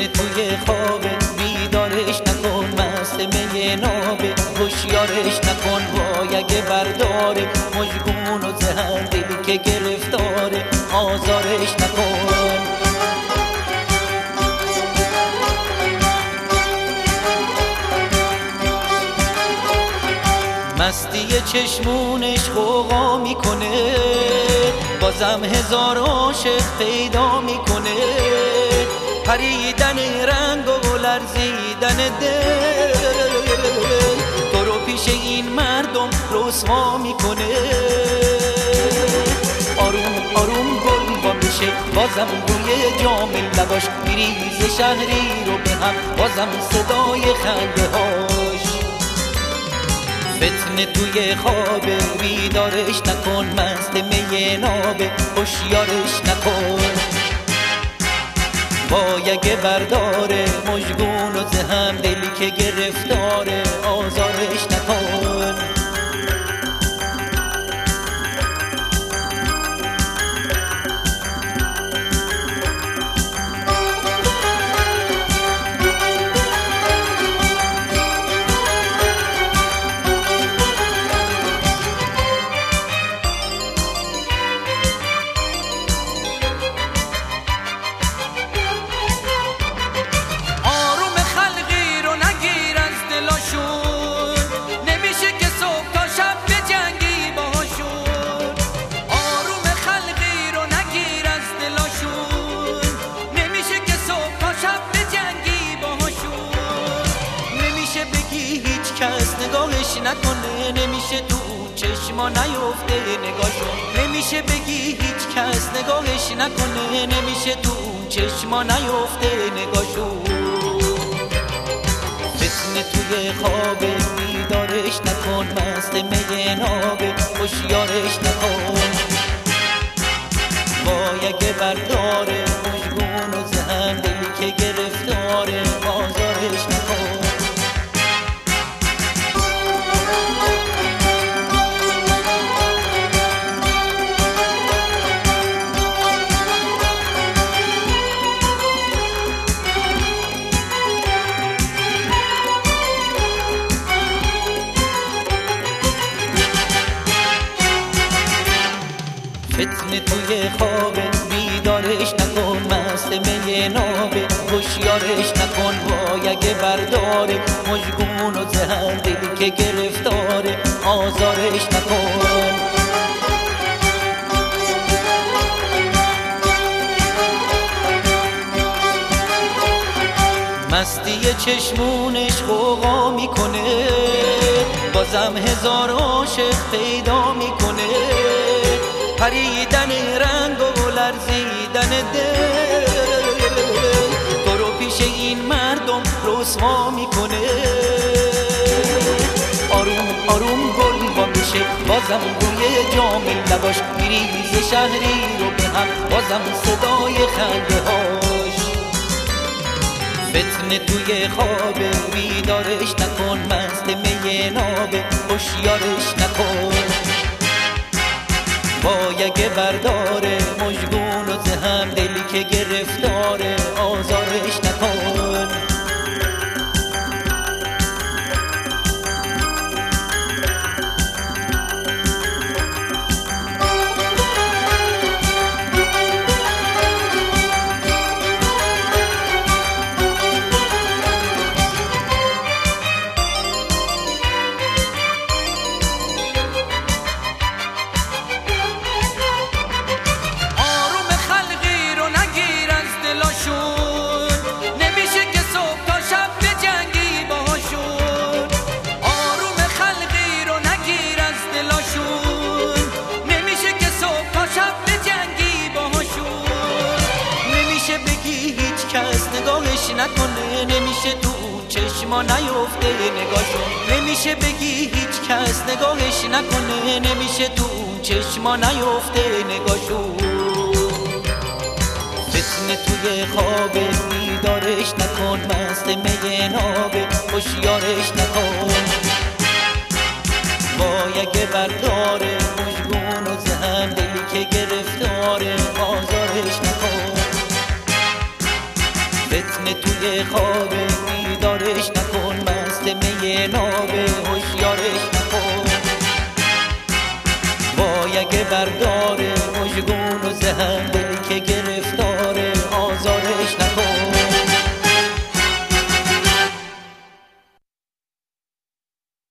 فتنه توی خوابه بیدارش نکن، مست می نابه هوشیارش نکن. وای اگه برداره مژگون و زهر دلی که گرفتاره آزارش نکن. مستی چشمونش غوغا میکنه، بازم هزار عاشق پیدا میکنه. پریدن رنگ و لرزیدن دل تو رو پیش این مردم رسوا میکنه. آروم آروم گل وا میشه بازم روی جام لباش، میریزه شهری رو به هم بازم صدای خنده هاش. فتنه توی خوابه بیدارش نکن، مست می نابه هوشیارش نکن. وای اگه برداره مژگون و زهم دلی که گرفتاره آزارش نکن. کس نگاهش نکنه، نمیشه تو چشما نیفته نگاهشون. نمیشه بگی هیچ کس نگاهش نکنه، نمیشه تو چشما نیفته نگاهشون. فتنه توی خوابه بیدارش نکن، مست می نابه هوشیارش نکن. وای اگه برداره مژگون و زهم دلی که گرفتاره آزارش نکن. فتنه توی خوابه بیدارش نکن، مست می نابه هوشیارش نکن. وای اگه برداره مژگون و زهر دلی که گرفتاره آزارش نکن. مستی چشمونش غوغا میکنه، بازم هزار عاشق پیدا میکنه. پریدن رنگ و لرزیدن دل تو رو پیش این مردم رسوا میکنه. آروم آروم گل وا میشه بازم روی جام لباش، میریزه شهری رو به هم بازم صدای خنده هاش. فتنه توی خوابه بیدارش نکن، مست می نابه هوشیارش نکن. وای اگه برداره مژگون و زهم دلی که گرفتاره آزارش نکن. نگاهش نکنه، نمیشه تو چشما نیفته نگاهشون. نمیشه بگی هیچ کس نگاهش نکنه، نمیشه تو چشما نیفته نگاهشون. فتنه توی خوابه بیدارش نکن، مست می نابه هوشیارش نکن. وای اگه برداره مژگون و زهم دلی که گرفتاره آزارش نکن. فتنه توی خوابه بیدارش نکن، مست می نابه هوشیارش نکن. وای اگه برداره مژگون و زهر دلی که گرفتار